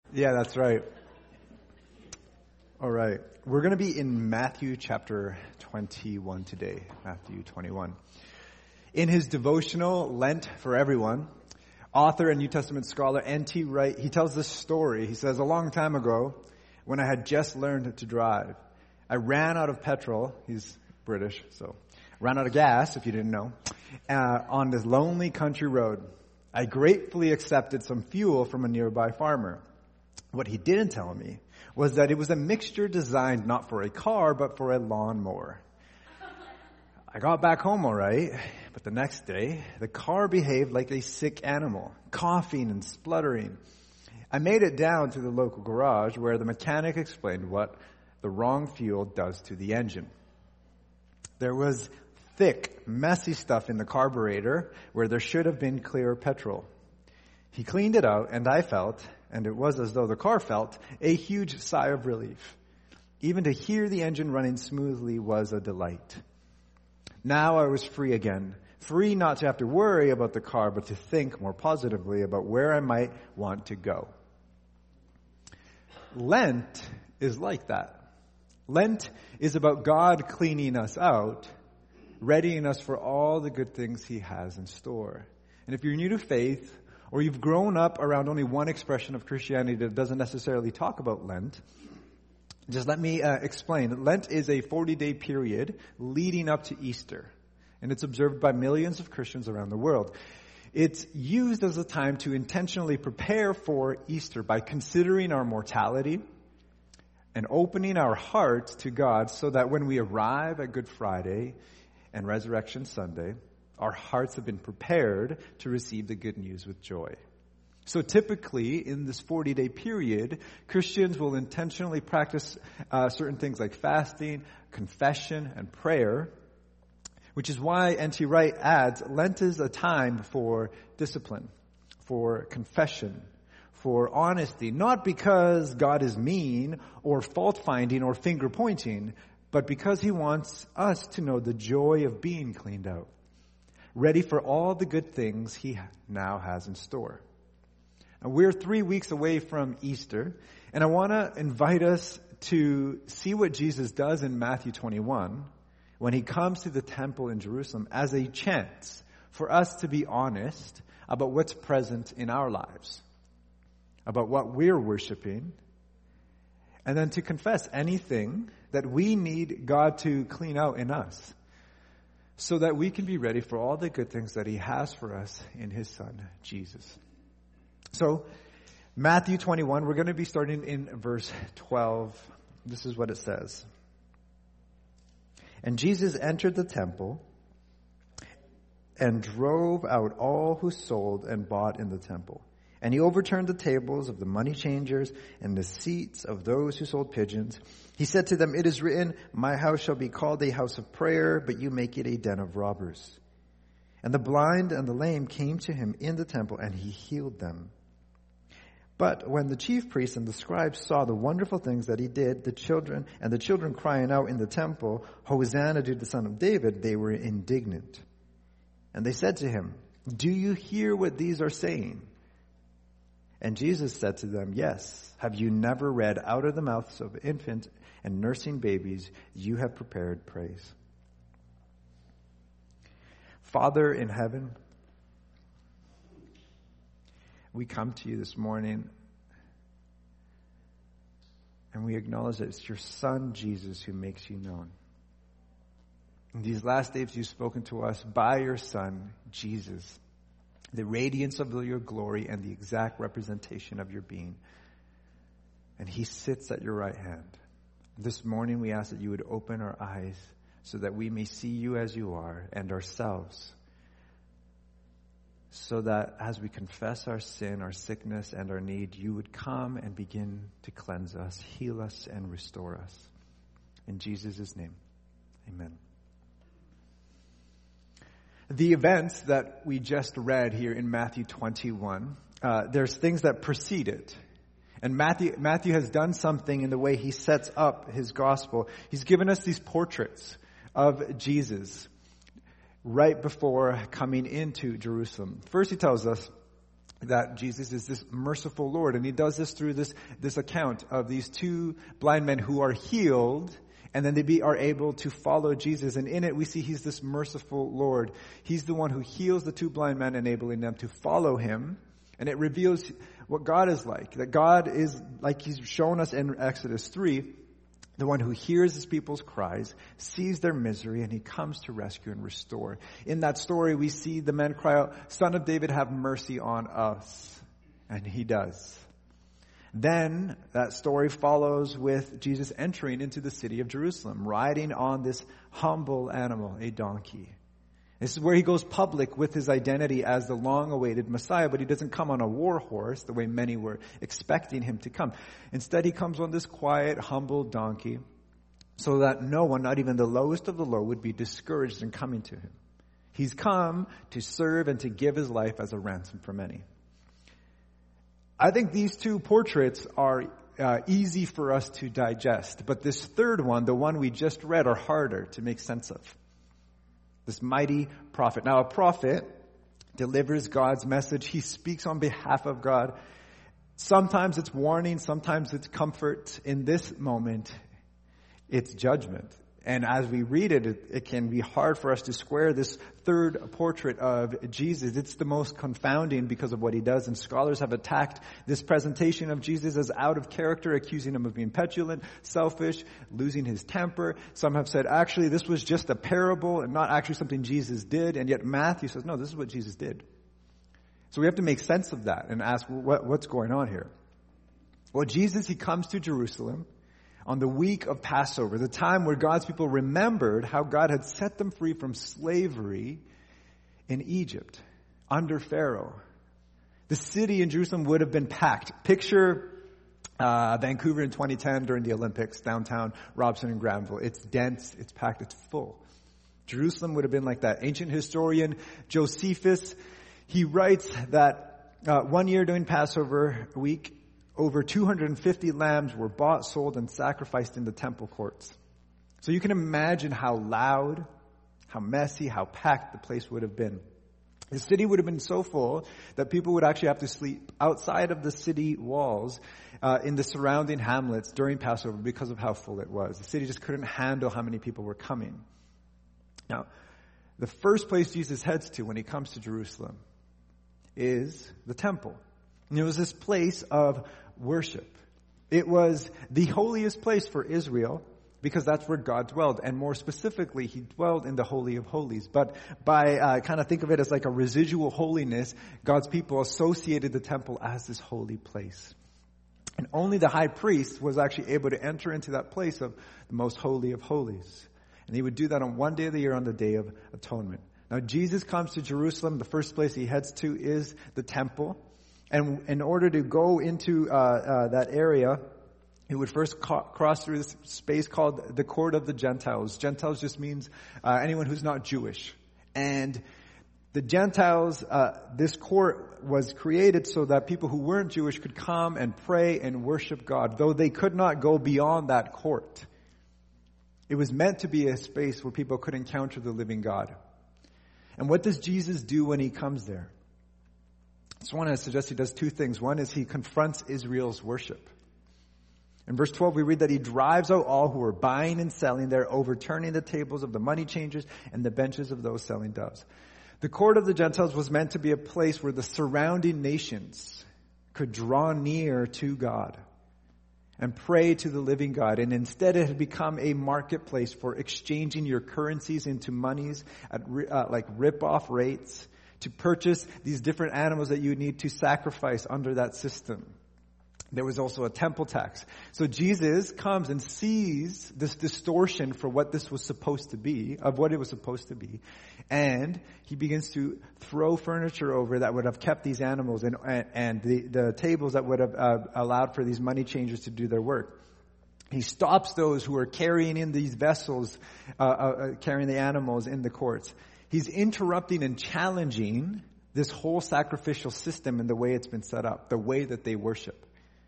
Yeah, that's right. All right. We're going to be in Matthew chapter 21 today. Matthew 21. In his devotional, Lent for Everyone, author and New Testament scholar N.T. Wright, he tells this story. He says, a long time ago, when I had just learned to drive, I ran out of petrol. He's British, so ran out of gas, if you didn't know, on this lonely country road. I gratefully accepted some fuel from a nearby farmer. What he didn't tell me was that it was a mixture designed not for a car, but for a lawnmower. I got back home all right, but the next day, the car behaved like a sick animal, coughing and spluttering. I made it down to the local garage where the mechanic explained what the wrong fuel does to the engine. There was thick, messy stuff in the carburetor where there should have been clear petrol. He cleaned it out, and I felt, and it was as though the car felt, a huge sigh of relief. Even to hear the engine running smoothly was a delight. Now I was free again, free not to have to worry about the car, but to think more positively about where I might want to go. Lent is like that. Lent is about God cleaning us out, readying us for all the good things He has in store. And if you're new to faith, or you've grown up around only one expression of Christianity that doesn't necessarily talk about Lent, just let me explain. Lent is a 40-day period leading up to Easter, and it's observed by millions of Christians around the world. It's used as a time to intentionally prepare for Easter by considering our mortality and opening our hearts to God so that when we arrive at Good Friday and Resurrection Sunday, our hearts have been prepared to receive the good news with joy. So typically, in this 40-day period, Christians will intentionally practice certain things like fasting, confession, and prayer, which is why N.T. Wright adds, Lent is a time for discipline, for confession, for honesty, not because God is mean or fault-finding or finger-pointing, but because He wants us to know the joy of being cleaned out, ready for all the good things He now has in store. Now, we're 3 weeks away from Easter, and I want to invite us to see what Jesus does in Matthew 21 when He comes to the temple in Jerusalem as a chance for us to be honest about what's present in our lives, about what we're worshiping, and then to confess anything that we need God to clean out in us, so that we can be ready for all the good things that He has for us in His Son, Jesus. So, Matthew 21, we're going to be starting in verse 12. This is what it says. And Jesus entered the temple and drove out all who sold and bought in the temple. And He overturned the tables of the money changers and the seats of those who sold pigeons. He said to them, "It is written, my house shall be called a house of prayer, but you make it a den of robbers." And the blind and the lame came to Him in the temple, and He healed them. But when the chief priests and the scribes saw the wonderful things that He did, the children crying out in the temple, "Hosanna to the Son of David," they were indignant. And they said to Him, "Do you hear what these are saying?" And Jesus said to them, "Yes. Have you never read, out of the mouths of infants and nursing babies, you have prepared praise?" Father in heaven, we come to You this morning, and we acknowledge that it's Your Son, Jesus, who makes You known. In these last days, You've spoken to us by Your Son, Jesus, the radiance of Your glory and the exact representation of Your being. And He sits at Your right hand. This morning we ask that You would open our eyes so that we may see You as You are and ourselves, so that as we confess our sin, our sickness, and our need, You would come and begin to cleanse us, heal us, and restore us. In Jesus' name, amen. The events that we just read here in Matthew 21, there's things that precede it. And Matthew has done something in the way he sets up his gospel. He's given us these portraits of Jesus right before coming into Jerusalem. First, he tells us that Jesus is this merciful Lord. And he does this through this account of these two blind men who are healed, and then they are able to follow Jesus. And in it, we see he's this merciful Lord. He's the one who heals the two blind men, enabling them to follow him. And it reveals what God is like. That God is, like he's shown us in Exodus 3, the one who hears his people's cries, sees their misery, and he comes to rescue and restore. In that story, we see the men cry out, "Son of David, have mercy on us." And he does. Then that story follows with Jesus entering into the city of Jerusalem, riding on this humble animal, a donkey. This is where he goes public with his identity as the long-awaited Messiah, but he doesn't come on a war horse the way many were expecting him to come. Instead, he comes on this quiet, humble donkey so that no one, not even the lowest of the low, would be discouraged in coming to him. He's come to serve and to give his life as a ransom for many. I think these two portraits are easy for us to digest, but this third one, the one we just read, are harder to make sense of. This mighty prophet. Now, a prophet delivers God's message. He speaks on behalf of God. Sometimes it's warning, sometimes it's comfort. In this moment, it's judgment. And as we read it, it can be hard for us to square this third portrait of Jesus. It's the most confounding because of what he does. And scholars have attacked this presentation of Jesus as out of character, accusing him of being petulant, selfish, losing his temper. Some have said, actually, this was just a parable and not actually something Jesus did. And yet Matthew says, no, this is what Jesus did. So we have to make sense of that and ask, what's going on here? Well, Jesus, he comes to Jerusalem on the week of Passover, the time where God's people remembered how God had set them free from slavery in Egypt under Pharaoh. The city in Jerusalem would have been packed. Picture Vancouver in 2010 during the Olympics, downtown Robson and Granville. It's dense, it's packed, it's full. Jerusalem would have been like that. Ancient historian Josephus, he writes that 1 year during Passover week, over 250 lambs were bought, sold, and sacrificed in the temple courts. So you can imagine how loud, how messy, how packed the place would have been. The city would have been so full that people would actually have to sleep outside of the city walls in the surrounding hamlets during Passover because of how full it was. The city just couldn't handle how many people were coming. Now, the first place Jesus heads to when he comes to Jerusalem is the temple. And it was this place of worship. It was the holiest place for Israel because that's where God dwelled. And more specifically, he dwelled in the Holy of Holies. But by kind of think of it as like a residual holiness, God's people associated the temple as this holy place. And only the high priest was actually able to enter into that place of the most holy of holies. And he would do that on one day of the year, on the Day of Atonement. Now, Jesus comes to Jerusalem. The first place he heads to is the temple. And in order to go into that area, he would first cross through this space called the court of the Gentiles. Gentiles just means anyone who's not Jewish. And the Gentiles, this court was created so that people who weren't Jewish could come and pray and worship God, though they could not go beyond that court. It was meant to be a space where people could encounter the living God. And what does Jesus do when he comes there? I just want to suggest he does two things. One is he confronts Israel's worship. In verse 12, we read that he drives out all who are buying and selling there, overturning the tables of the money changers and the benches of those selling doves. The court of the Gentiles was meant to be a place where the surrounding nations could draw near to God and pray to the living God. And instead it had become a marketplace for exchanging your currencies into monies at like rip-off rates, to purchase these different animals that you need to sacrifice under that system. There was also a temple tax. So Jesus comes and sees this distortion for what this was supposed to be, of what it was supposed to be. And he begins to throw furniture over that would have kept these animals and the tables that would have allowed for these money changers to do their work. He stops those who are carrying in these vessels, carrying the animals in the courts. He's interrupting and challenging this whole sacrificial system and the way it's been set up, the way that they worship.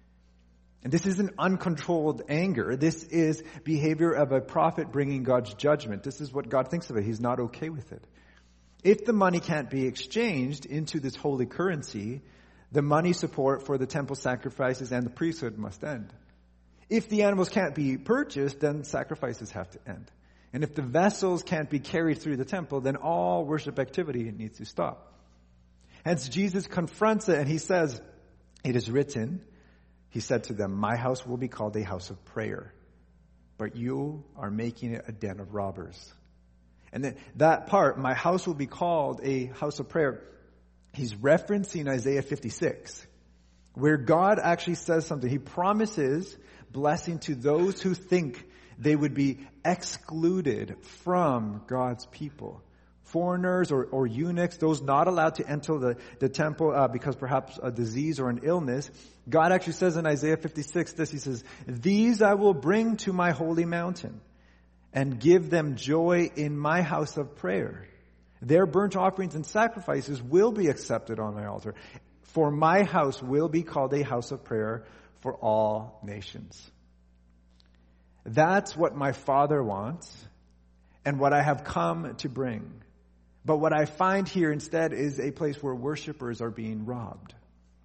And this isn't uncontrolled anger. This is behavior of a prophet bringing God's judgment. This is what God thinks of it. He's not okay with it. If the money can't be exchanged into this holy currency, The money support for the temple sacrifices and the priesthood must end. If the animals can't be purchased, then sacrifices have to end. And if the vessels can't be carried through the temple, then all worship activity needs to stop. Hence, Jesus confronts it and he says, "It is written," he said to them, "My house will be called a house of prayer, but you are making it a den of robbers." And then that part, "My house will be called a house of prayer," he's referencing Isaiah 56, where God actually says something. He promises blessing to those who think they would be excluded from God's people. Foreigners or eunuchs, those not allowed to enter the temple because perhaps a disease or an illness. God actually says in Isaiah 56 this, he says, "These I will bring to my holy mountain and give them joy in my house of prayer. Their burnt offerings and sacrifices will be accepted on my altar. For my house will be called a house of prayer for all nations." That's what my Father wants and what I have come to bring. But what I find here instead is a place where worshipers are being robbed.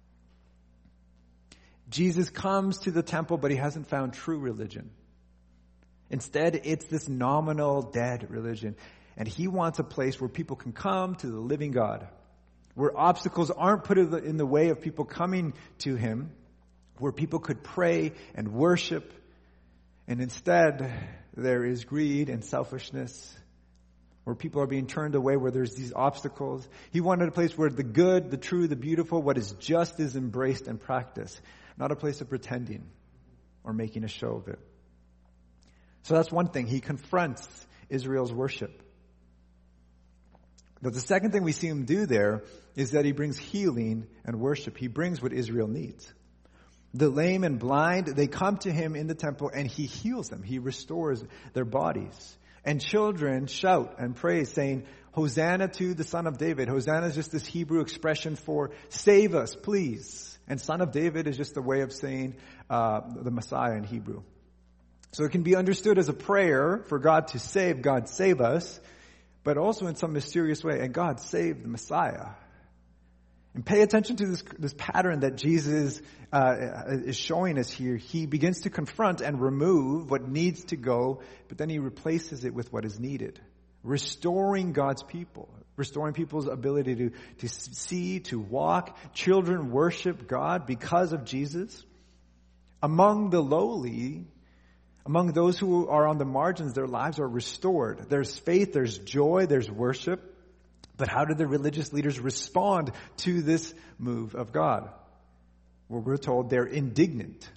Jesus comes to the temple, but he hasn't found true religion. Instead, it's this nominal, dead religion. And he wants a place where people can come to the living God, where obstacles aren't put in the way of people coming to him, where people could pray and worship. And instead, there is greed and selfishness, where people are being turned away, where there's these obstacles. He wanted a place where the good, the true, the beautiful, what is just is embraced and practiced, not a place of pretending or making a show of it. So that's one thing. He confronts Israel's worship. But the second thing we see him do there is that he brings healing and worship. He brings what Israel needs. The lame and blind, they come to him in the temple and he heals them. He restores their bodies. And children shout and praise, saying, "Hosanna to the Son of David." Hosanna is just this Hebrew expression for "save us, please." And Son of David is just a way of saying the Messiah in Hebrew. So it can be understood as a prayer for God to save, God save us, but also in some mysterious way, and God save the Messiah. And pay attention to this pattern that Jesus is showing us here. He begins to confront and remove what needs to go, but then he replaces it with what is needed. Restoring God's people. Restoring people's ability to see, to walk. Children worship God because of Jesus. Among the lowly, among those who are on the margins, their lives are restored. There's faith, there's joy, there's worship. But how did the religious leaders respond to this move of God? Well, we're told they're indignant.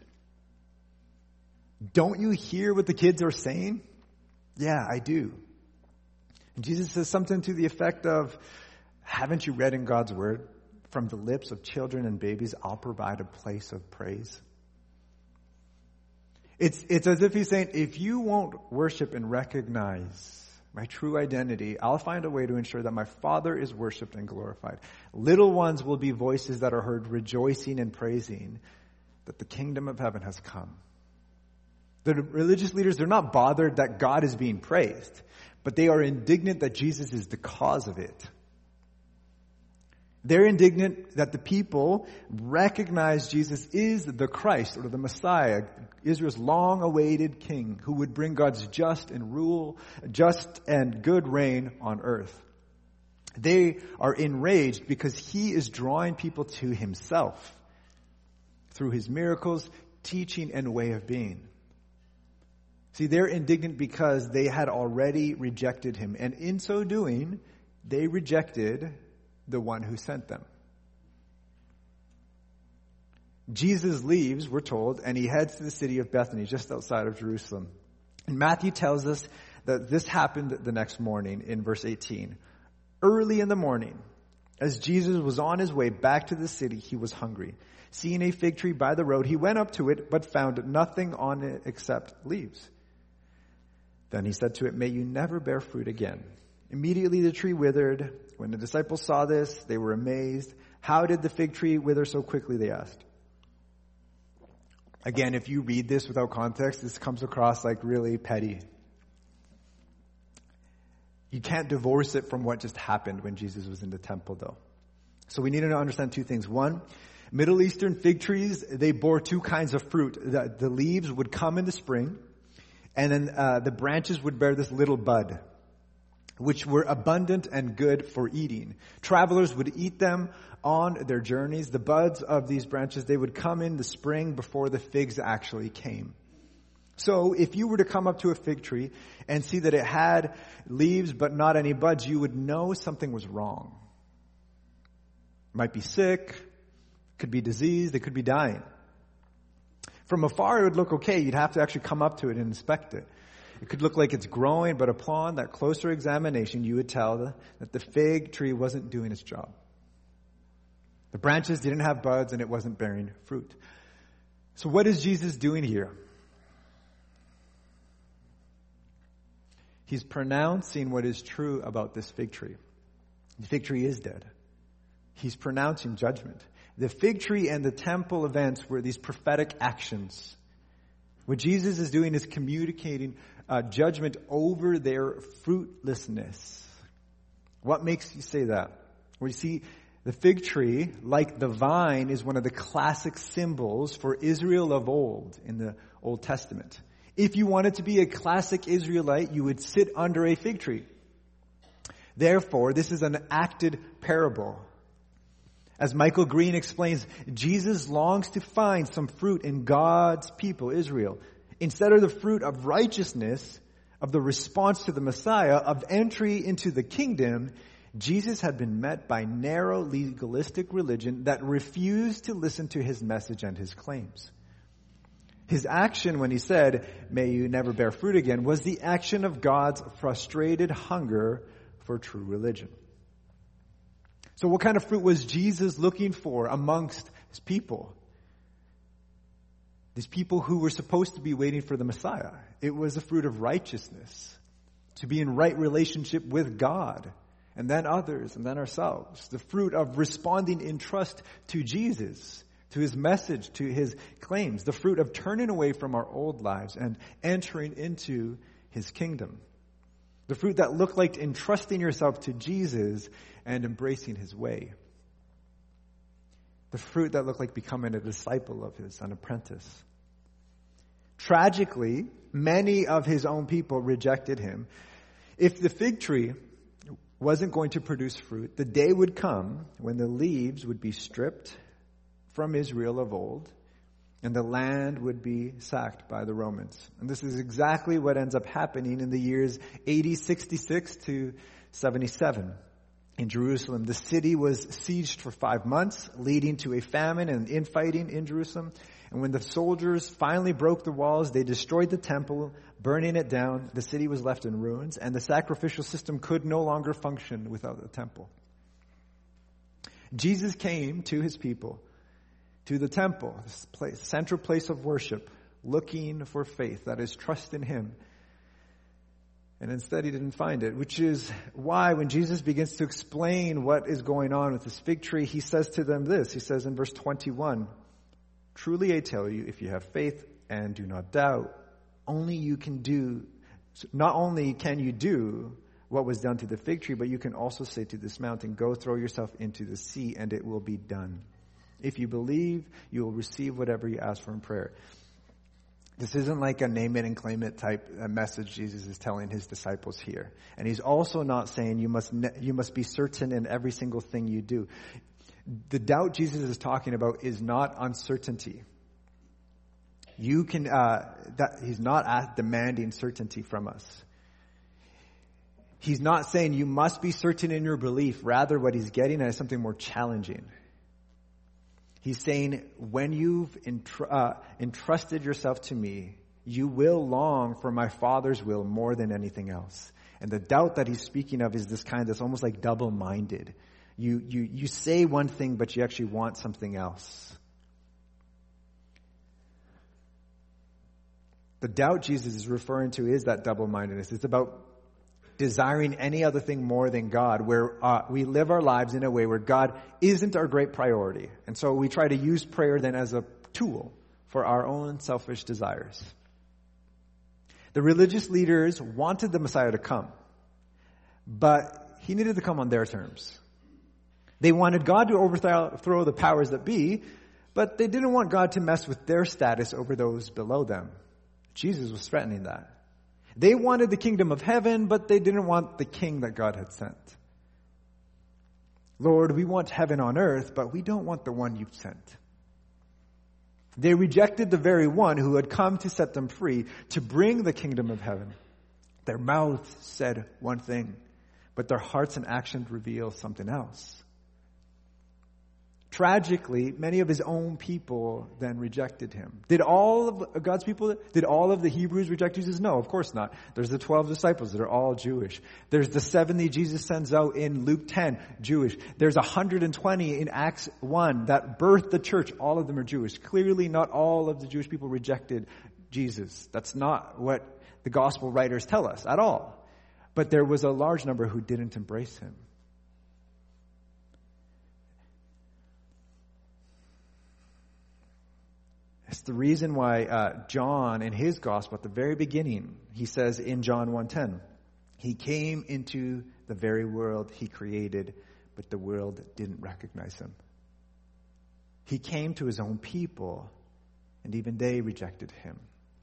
Don't you hear what the kids are saying? Yeah, I do. And Jesus says something to the effect of, "Haven't you read in God's word, from the lips of children and babies, I'll provide a place of praise"? It's as if he's saying, if you won't worship and recognize my true identity, I'll find a way to ensure that my Father is worshiped and glorified. Little ones will be voices that are heard rejoicing and praising that the kingdom of heaven has come. The religious leaders, they're not bothered that God is being praised, but they are indignant that Jesus is the cause of it. They're indignant that the people recognize Jesus is the Christ or the Messiah, Israel's long-awaited king who would bring God's just and good reign on earth. They are enraged because he is drawing people to himself through his miracles, teaching, and way of being. See, they're indignant because they had already rejected him, and in so doing, they rejected the one who sent them. Jesus leaves, we're told, and he heads to the city of Bethany, just outside of Jerusalem. And Matthew tells us that this happened the next morning in verse 18. Early in the morning, as Jesus was on his way back to the city, he was hungry. Seeing a fig tree by the road, he went up to it, but found nothing on it except leaves. Then he said to it, "May you never bear fruit again." Immediately the tree withered. When the disciples saw this, they were amazed. "How did the fig tree wither so quickly?" they asked. Again, if you read this without context, this comes across like really petty. You can't divorce it from what just happened when Jesus was in the temple, though. So we need to understand two things. One, Middle Eastern fig trees, they bore two kinds of fruit. The leaves would come in the spring, and then the branches would bear this little bud, which were abundant and good for eating. Travelers would eat them on their journeys. The buds of these branches, they would come in the spring before the figs actually came. So if you were to come up to a fig tree and see that it had leaves but not any buds, you would know something was wrong. It might be sick, could be diseased, it could be dying. From afar, it would look okay. You'd have to actually come up to it and inspect it. It could look like it's growing, but upon that closer examination, you would tell that the fig tree wasn't doing its job. The branches didn't have buds and it wasn't bearing fruit. So what is Jesus doing here? He's pronouncing what is true about this fig tree. The fig tree is dead. He's pronouncing judgment. The fig tree and the temple events were these prophetic actions. What Jesus is doing is communicating judgment over their fruitlessness. What makes you say that? Well, you see, the fig tree, like the vine, is one of the classic symbols for Israel of old in the Old Testament. If you wanted to be a classic Israelite, you would sit under a fig tree. Therefore, this is an acted parable. As Michael Green explains, Jesus longs to find some fruit in God's people, Israel. Instead of the fruit of righteousness, of the response to the Messiah, of entry into the kingdom, Jesus had been met by narrow legalistic religion that refused to listen to his message and his claims. His action when he said, "May you never bear fruit again," was the action of God's frustrated hunger for true religion. So what kind of fruit was Jesus looking for amongst his people? These people who were supposed to be waiting for the Messiah. It was the fruit of righteousness, to be in right relationship with God, and then others, and then ourselves. The fruit of responding in trust to Jesus, to his message, to his claims. The fruit of turning away from our old lives and entering into his kingdom. The fruit that looked like entrusting yourself to Jesus and embracing his way. The fruit that looked like becoming a disciple of his, an apprentice. Tragically, many of his own people rejected him. If the fig tree wasn't going to produce fruit, the day would come when the leaves would be stripped from Israel of old, and the land would be sacked by the Romans. And this is exactly what ends up happening in the years AD 66 to 77. In Jerusalem, the city was sieged for 5 months, leading to a famine and infighting in Jerusalem. And when the soldiers finally broke the walls, they destroyed the temple, burning it down. The city was left in ruins, and the sacrificial system could no longer function without the temple. Jesus came to his people, to the temple, this place, central place of worship, looking for faith, that is, trust in him. And instead he didn't find it, which is why when Jesus begins to explain what is going on with this fig tree, he says to them this. He says in verse 21, "Truly I tell you, if you have faith and do not doubt, not only can you do what was done to the fig tree, but you can also say to this mountain, go throw yourself into the sea, and it will be done. If you believe, you will receive whatever you ask for in prayer." This isn't like a name it and claim it type message Jesus is telling his disciples here. And he's also not saying you must be certain in every single thing you do. The doubt Jesus is talking about is not uncertainty. He's not demanding certainty from us. He's not saying you must be certain in your belief. Rather, what he's getting at is something more challenging. He's saying, when you've entrusted yourself to me, you will long for my Father's will more than anything else. And the doubt that he's speaking of is this kind that's almost like double-minded. You say one thing, but you actually want something else. The doubt Jesus is referring to is that double-mindedness. It's about desiring any other thing more than God, where we live our lives in a way where God isn't our great priority. And so we try to use prayer then as a tool for our own selfish desires. The religious leaders wanted the Messiah to come, but he needed to come on their terms. They wanted God to overthrow the powers that be, But they didn't want God to mess with their status over those below them. Jesus was threatening that. They wanted the kingdom of heaven, but they didn't want the king that God had sent. Lord, we want heaven on earth, but we don't want the one you've sent. They rejected the very one who had come to set them free, to bring the kingdom of heaven. Their mouths said one thing, but their hearts and actions reveal something else. Tragically, many of his own people then rejected him. Did all of God's people, did all of the Hebrews reject Jesus? No, of course not. There's the 12 disciples that are all Jewish. There's the 70 Jesus sends out in Luke 10, Jewish. There's 120 in Acts 1 that birthed the church. All of them are Jewish. Clearly not all of the Jewish people rejected Jesus. That's not what the gospel writers tell us at all. But there was a large number who didn't embrace him. It's the reason why John, in his gospel, at the very beginning, he says in John 1:10, he came into the very world he created, but the world didn't recognize him. He came to his own people, and even they rejected him.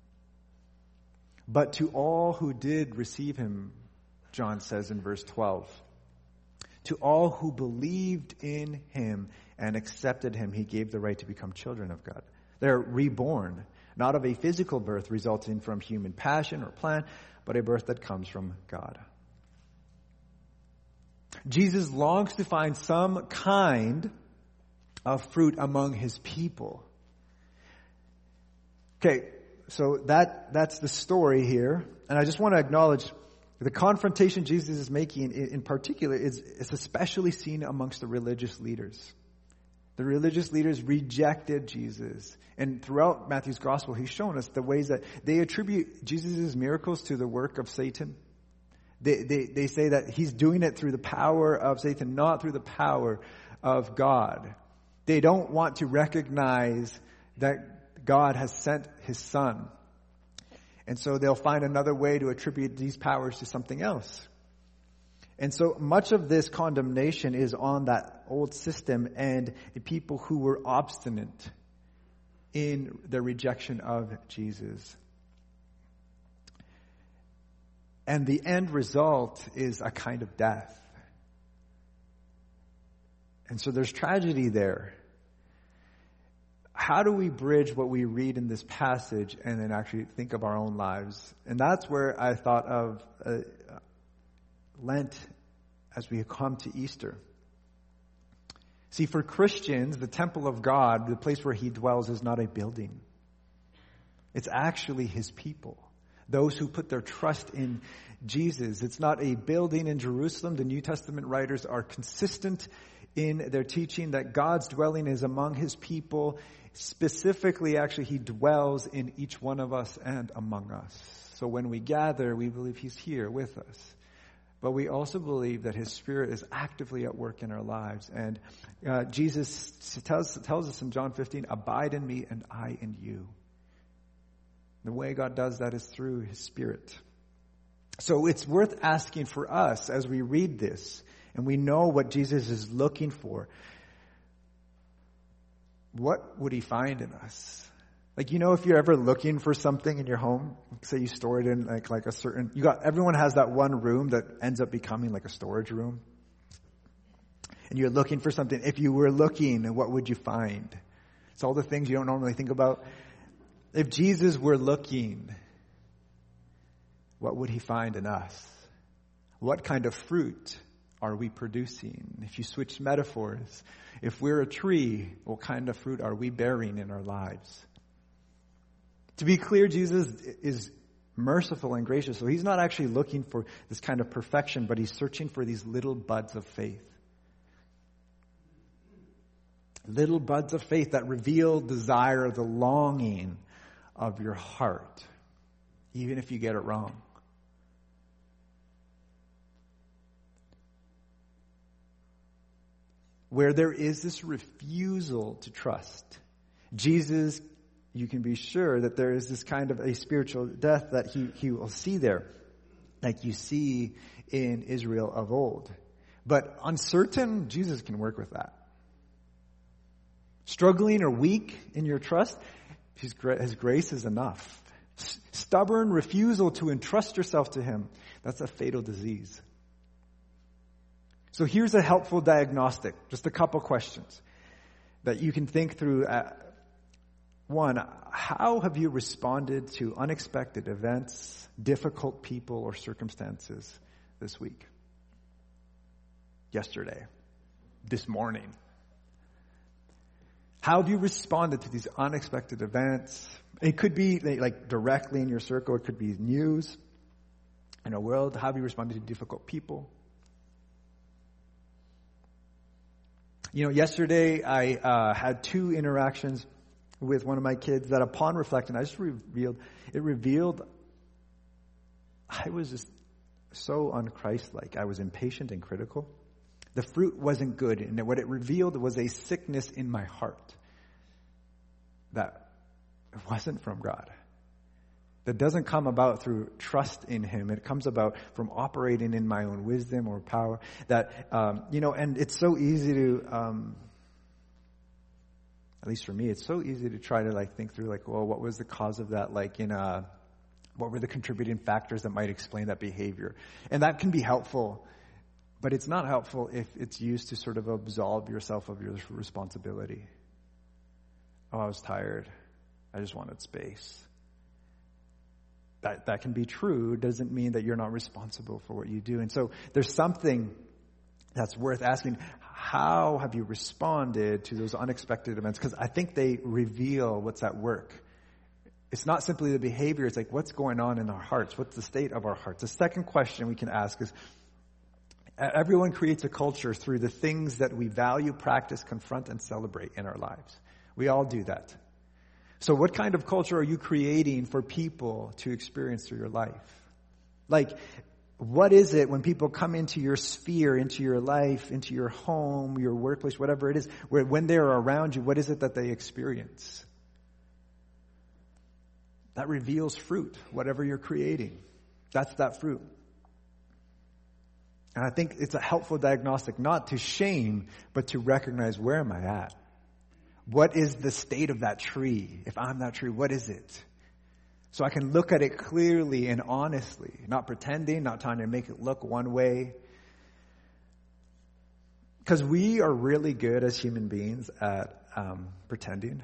But to all who did receive him, John says in verse 12, to all who believed in him and accepted him, he gave the right to become children of God. They're reborn, not of a physical birth resulting from human passion or plan, but a birth that comes from God. Jesus longs to find some kind of fruit among his people. Okay, so that's the story here. And I just want to acknowledge the confrontation Jesus is making in particular is especially seen amongst the religious leaders. The religious leaders rejected Jesus. And throughout Matthew's gospel, he's shown us the ways that they attribute Jesus' miracles to the work of Satan. They say that he's doing it through the power of Satan, not through the power of God. They don't want to recognize that God has sent his son. And so they'll find another way to attribute these powers to something else. And so much of this condemnation is on that old system and the people who were obstinate in their rejection of Jesus. And the end result is a kind of death. And so there's tragedy there. How do we bridge what we read in this passage and then actually think of our own lives? And that's where I thought of Lent as we come to Easter. See, for Christians, the temple of God, the place where he dwells, is not a building. It's actually his people. Those who put their trust in Jesus. It's not a building in Jerusalem. The New Testament writers are consistent in their teaching that God's dwelling is among his people. Specifically, actually, he dwells in each one of us and among us. So when we gather, we believe he's here with us. But we also believe that his Spirit is actively at work in our lives. And Jesus tells us in John 15, abide in me and I in you. The way God does that is through his Spirit. So it's worth asking for us as we read this and we know what Jesus is looking for. What would he find in us? Like, you know, if you're ever looking for something in your home, say you store it in like a certain, everyone has that one room that ends up becoming like a storage room. And you're looking for something. If you were looking, what would you find? It's all the things you don't normally think about. If Jesus were looking, what would he find in us? What kind of fruit are we producing? If you switch metaphors, if we're a tree, what kind of fruit are we bearing in our lives? To be clear, Jesus is merciful and gracious. So he's not actually looking for this kind of perfection, but he's searching for these little buds of faith. Little buds of faith that reveal desire, the longing of your heart, even if you get it wrong. Where there is this refusal to trust, Jesus, you can be sure that there is this kind of a spiritual death that he will see there, like you see in Israel of old. But uncertain, Jesus can work with that. Struggling or weak in your trust, His grace is enough. Stubborn refusal to entrust yourself to Him, that's a fatal disease. So here's a helpful diagnostic, just a couple questions that you can think through. One, how have you responded to unexpected events, difficult people, or circumstances this week? Yesterday, this morning. How have you responded to these unexpected events? It could be like directly in your circle. It could be news in our world. How have you responded to difficult people? Yesterday I had 2 interactions with one of my kids that upon reflecting, it revealed I was just so un-Christ-like. I was impatient and critical. The fruit wasn't good, and what it revealed was a sickness in my heart that wasn't from God. That doesn't come about through trust in Him. It comes about from operating in my own wisdom or power. And it's so easy to, at least for me, it's so easy to try to think through what was the cause of that? What were the contributing factors that might explain that behavior? And that can be helpful, but it's not helpful if it's used to sort of absolve yourself of your responsibility. Oh, I was tired. I just wanted space. That can be true. Doesn't mean that you're not responsible for what you do. And so there's something that's worth asking. How have you responded to those unexpected events? Because I think they reveal what's at work. It's not simply the behavior. It's what's going on in our hearts. What's the state of our hearts? The second question we can ask is, everyone creates a culture through the things that we value, practice, confront, and celebrate in our lives. We all do that. So what kind of culture are you creating for people to experience through your life? What is it when people come into your sphere, into your life, into your home, your workplace, whatever it is, when they're around you, what is it that they experience? That reveals fruit, whatever you're creating. That's that fruit. And I think it's a helpful diagnostic, not to shame, but to recognize, where am I at? What is the state of that tree? If I'm that tree, what is it? So I can look at it clearly and honestly, not pretending, not trying to make it look one way. Because we are really good as human beings at pretending.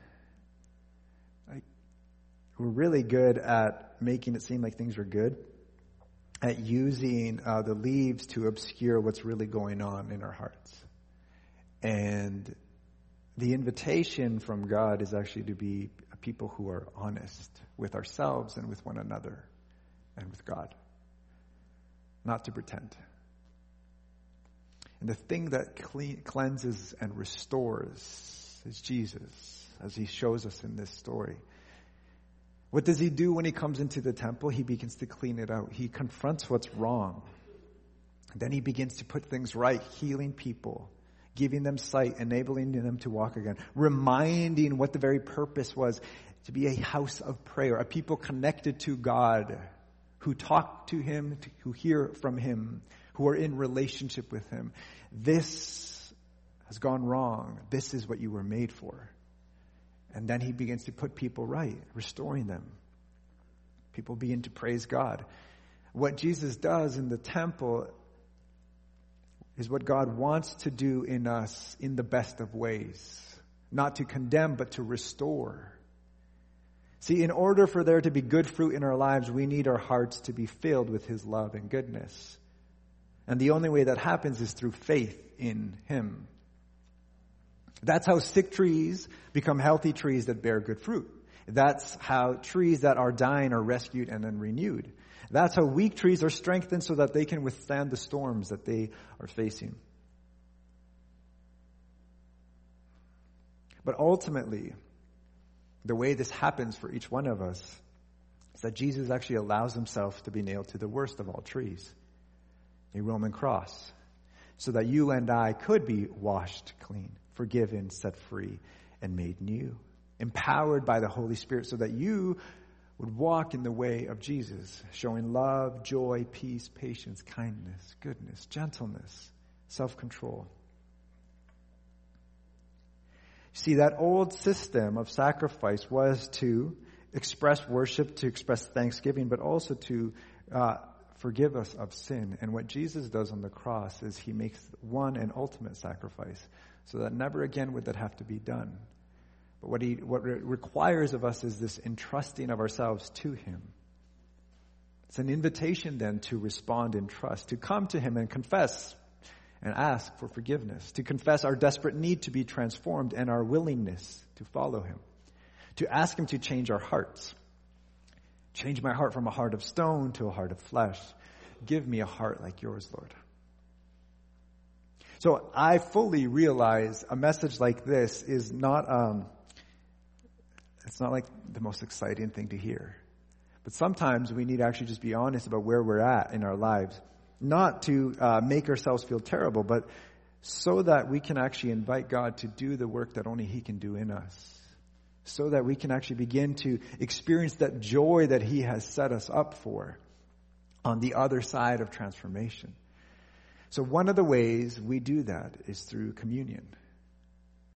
We're really good at making it seem like things are good, at using the leaves to obscure what's really going on in our hearts. And the invitation from God is actually to be a people who are honest with ourselves and with one another and with God. Not to pretend. And the thing that cleanses and restores is Jesus, as He shows us in this story. What does He do when He comes into the temple? He begins to clean it out. He confronts what's wrong. Then He begins to put things right, healing people, giving them sight, enabling them to walk again, reminding what the very purpose was, to be a house of prayer, a people connected to God, who talk to Him, who hear from Him, who are in relationship with Him. This has gone wrong. This is what you were made for. And then He begins to put people right, restoring them. People begin to praise God. What Jesus does in the temple is what God wants to do in us in the best of ways. Not to condemn, but to restore. See, in order for there to be good fruit in our lives, we need our hearts to be filled with His love and goodness. And the only way that happens is through faith in Him. That's how sick trees become healthy trees that bear good fruit. That's how trees that are dying are rescued and then renewed. That's how weak trees are strengthened so that they can withstand the storms that they are facing. But ultimately, the way this happens for each one of us is that Jesus actually allows Himself to be nailed to the worst of all trees, a Roman cross, so that you and I could be washed clean, forgiven, set free, and made new, empowered by the Holy Spirit so that you would walk in the way of Jesus, showing love, joy, peace, patience, kindness, goodness, gentleness, self-control. See, that old system of sacrifice was to express worship, to express thanksgiving, but also to forgive us of sin. And what Jesus does on the cross is he makes one and ultimate sacrifice, so that never again would that have to be done. But what it requires of us is this entrusting of ourselves to him. It's an invitation then to respond in trust, to come to him and confess and ask for forgiveness, to confess our desperate need to be transformed and our willingness to follow him, to ask him to change our hearts. Change my heart from a heart of stone to a heart of flesh. Give me a heart like yours, Lord. So I fully realize a message like this is not, it's not like the most exciting thing to hear. But sometimes we need to actually just be honest about where we're at in our lives. Not to make ourselves feel terrible, but so that we can actually invite God to do the work that only he can do in us. So that we can actually begin to experience that joy that he has set us up for on the other side of transformation. So one of the ways we do that is through communion.